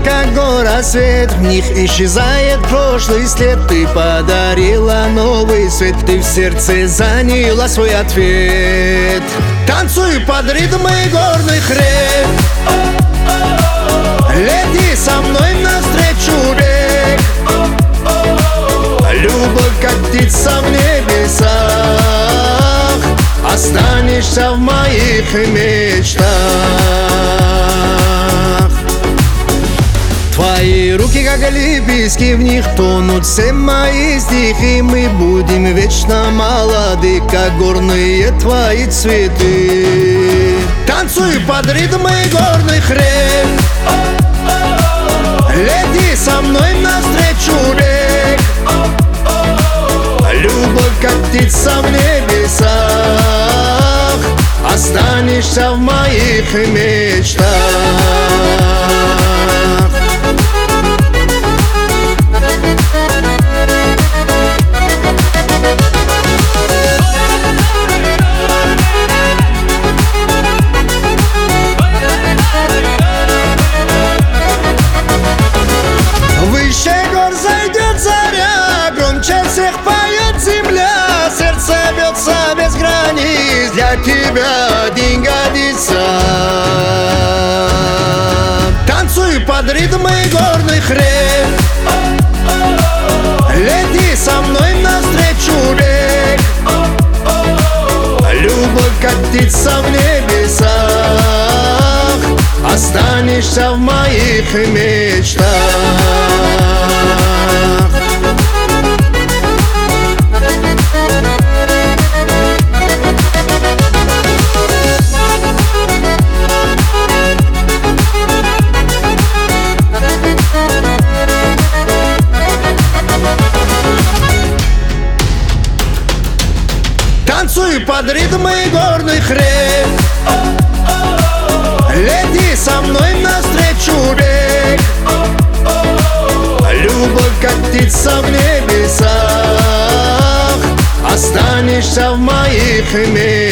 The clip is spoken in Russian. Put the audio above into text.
как гора свет, в них исчезает прошлый след. Ты подарила новый свет, ты в сердце заняла свой ответ. Танцуй под ритмы горных рек, лети со мной навстречу рек. Любовь, как птица в небесах, останешься в моих мечтах. Твои руки, как лепестки, в них тонут все мои стихи. Мы будем вечно молоды, как горные твои цветы. Танцуй под ритмы горных рек, лети со мной навстречу рек. Любовь, как птица в небесах, останешься в моих мечтах. Выше гор зайдет заря, громче всех поет земля. Сердце бьется без границ, для тебя день годится. Танцуй под ритмы горных рек, лети со мной навстречу рек. Любовь, как птица в небесах, останешься в моих мечтах. Танцуй под ритмы горных рек, лети со мной навстречу рек. Любовь, как птица в небесах, останешься в моих мечтах.